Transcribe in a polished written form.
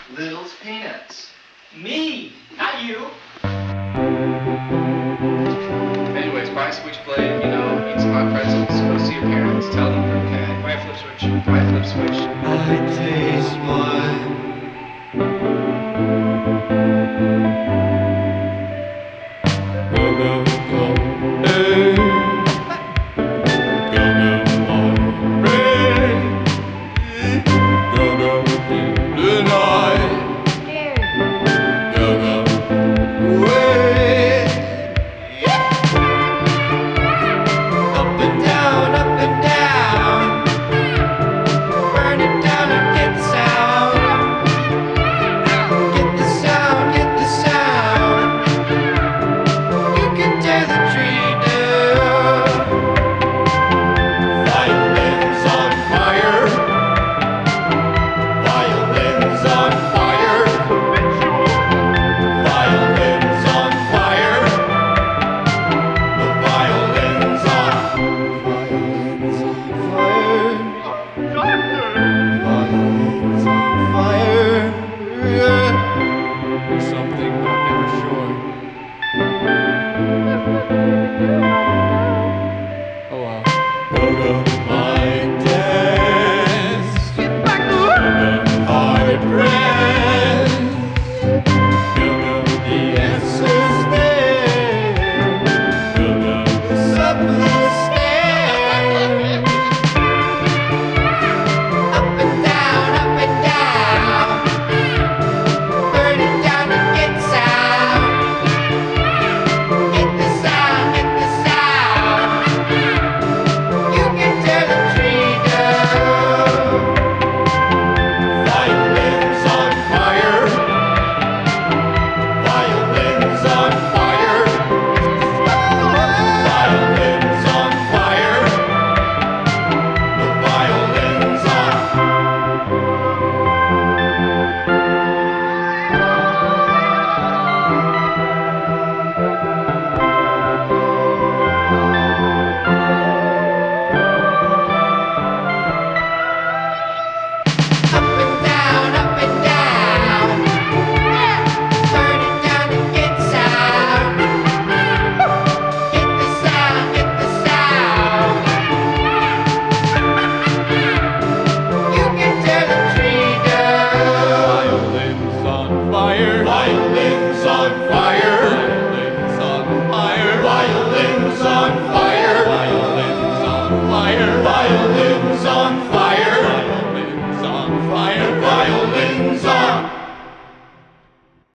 Little's Peanuts. Me, not you. Anyways, buy a switchblade, you know, eat some hot pretzels, go see your parents, tell them you're okay. Buy a flip switch. Buy a flip switch. I taste blood.